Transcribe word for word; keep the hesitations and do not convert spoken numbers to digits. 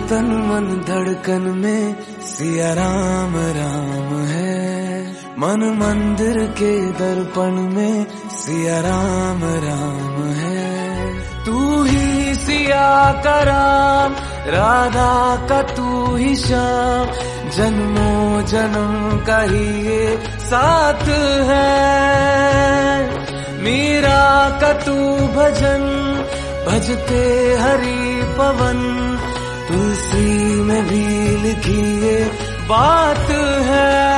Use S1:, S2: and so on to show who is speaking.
S1: तन मन धड़कन में सिया राम राम है। मन मंदिर के दर्पण में सिया राम राम है। तू ही सिया का राम, राधा का तू ही श्याम, जन्मों जन्म का ही ये साथ है। मीरा का तू भजन, भजते हरि पवन, तुलसी में भी लिखी ये बात है।